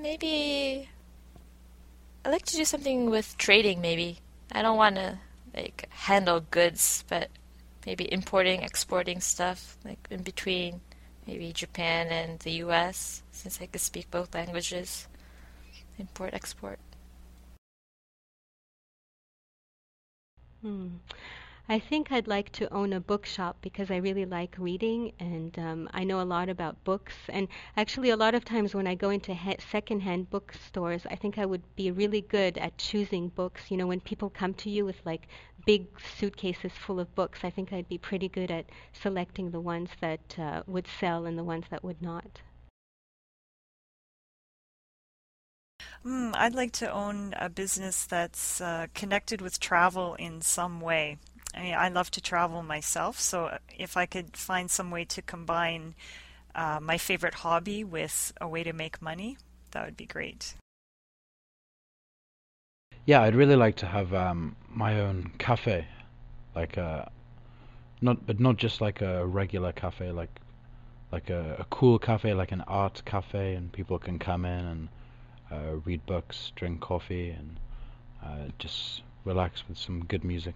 Maybe I'd like to do something with trading, maybe. I don't want to like handle goods, but maybe importing, exporting stuff, like in between maybe Japan and the US, since I could speak both languages. Import, export. Hmm. I think I'd like to own a bookshop because I really like reading and I know a lot about books. And actually, a lot of times when I go into secondhand bookstores, I think I would be really good at choosing books. You know, when people come to you with like big suitcases full of books, I think I'd be pretty good at selecting the ones that would sell and the ones that would not. I'd like to own a business that's connected with travel in some way. I mean, I love to travel myself, so if I could find some way to combine my favorite hobby with a way to make money, that would be great. Yeah, I'd really like to have my own cafe, like not just like a regular cafe, like a cool cafe, like an art cafe, and people can come in and read books, drink coffee, and just relax with some good music.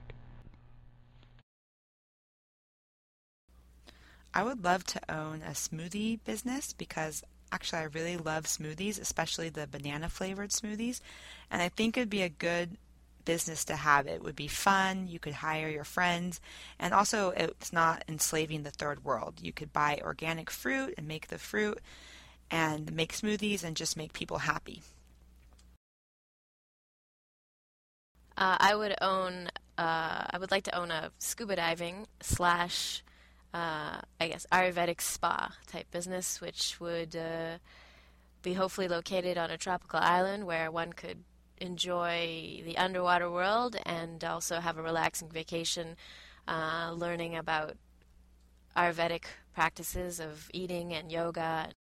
I would love to own a smoothie business because actually I really love smoothies, especially the banana flavored smoothies. And I think it'd be a good business to have. It would be fun. You could hire your friends. And also, it's not enslaving the third world. You could buy organic fruit and make the fruit and make smoothies and just make people happy. I would like to own a scuba diving slash, I guess, Ayurvedic spa type business, which would be hopefully located on a tropical island where one could enjoy the underwater world and also have a relaxing vacation, learning about Ayurvedic practices of eating and yoga,